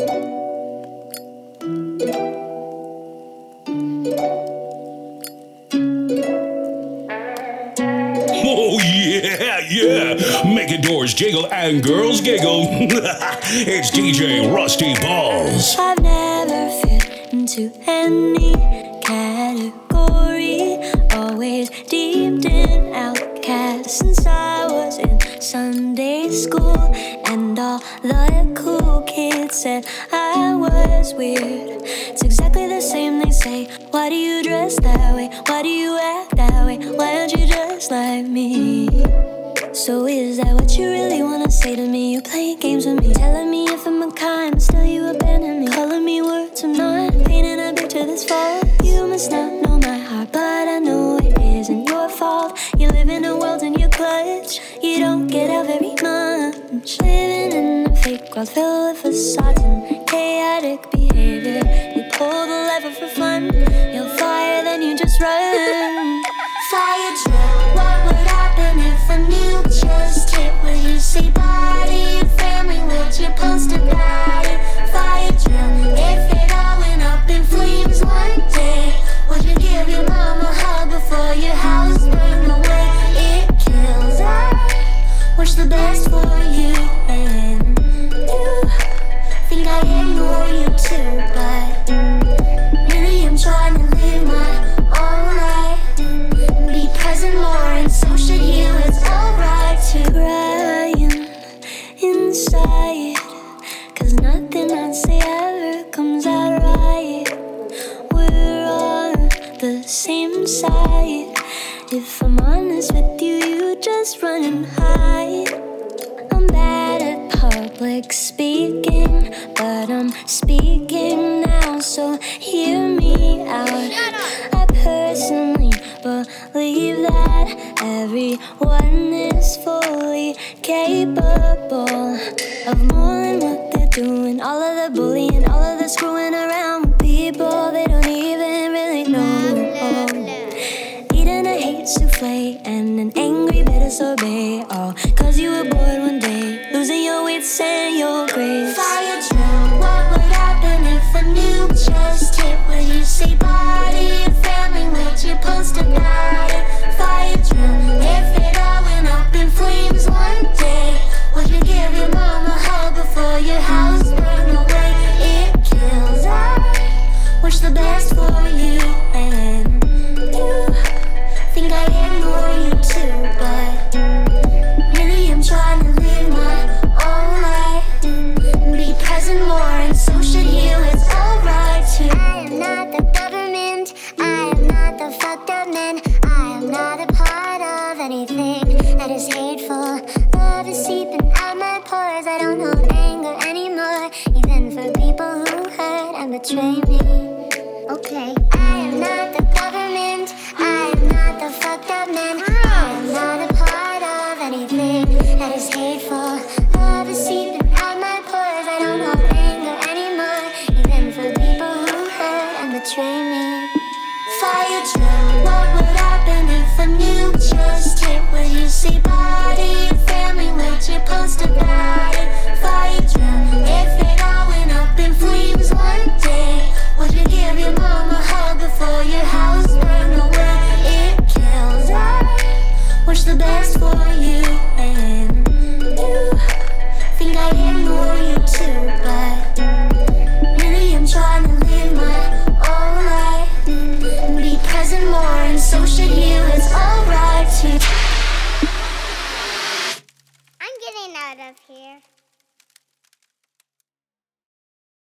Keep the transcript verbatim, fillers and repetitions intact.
Oh yeah, yeah. Making doors jiggle and girls giggle. It's D J Rusty Balls. I've never fit into any category. Always deemed in outcast since I was in Sunday school. And all the cool kids said I was weird. It's exactly the same, they say. Why do you dress that way? Why do you act that way? Why aren't you just like me? So is that what you really wanna say to me? You're playing games with me, telling me if I'm a kind, still you abandon me, calling me words I'm not, painting a picture that's false. You must not know my heart, but I know it isn't your fault. You live in a world in your clutch, you don't get out very much. Living in a fake world filled with facades and chaotic behavior. You pull the lever for fun, you'll fire, then you just run. Fire drill, what would happen if a nuke just hit? Would you say bye to your family? Would you post about it? Fire drill, if it all went up in flames one day, would you give your mom a hug before your house burned away? It kills, I wish the best for you, and you think I ignore you too, but really I'm trying to live my own life. Be present more, and so should you. It's alright to crying inside, cause nothing I say ever comes out right. We're on the same side. If I'm honest with you, you just run and hide. I'm bad at public speaking, but I'm speaking now, so hear me out. I personally believe that everyone is fully capable of more than what they're doing. All of the bullying, all of the screwing around with people they don't even really know. Eating a hate souffle and an angry bitter sorbet, all cause you were bored one day, losing your wits and your grace. Fire drill, what would happen if a nuke just hit? Would you say bye to your family? Would you post about it? Fire drill, if it all went up in flames one day, would you give your mom a hug before your house burned away? It kills, I wish the best for you, and you think I ignore you too, but really I'm trying to live my own life. Be present more, and so should you. It's alright too. I am not the government, I am not the fucked up man. I am not a part of anything that is hateful. Love is seeping out my pores. I don't hold anger anymore, even for people who hurt and betray me. Okay, I am not the government, I am not the fucked up man. I am not a part of anything that is hateful. Love is seeping out my pores. I don't hold anger anymore, even for people who hurt and betray me. Fire drill, what would happen if a nuke just hit? Would you say bye to your family? Would you post about it? Fire drill, if it all went up in flames one day, would you give your mom a hug before your house burned away? It kills, I wish the best for you, and you think I ignore you too, but really I'm trying to live my own life. Be present more, and so should you. It's alright too. I'm getting out of here.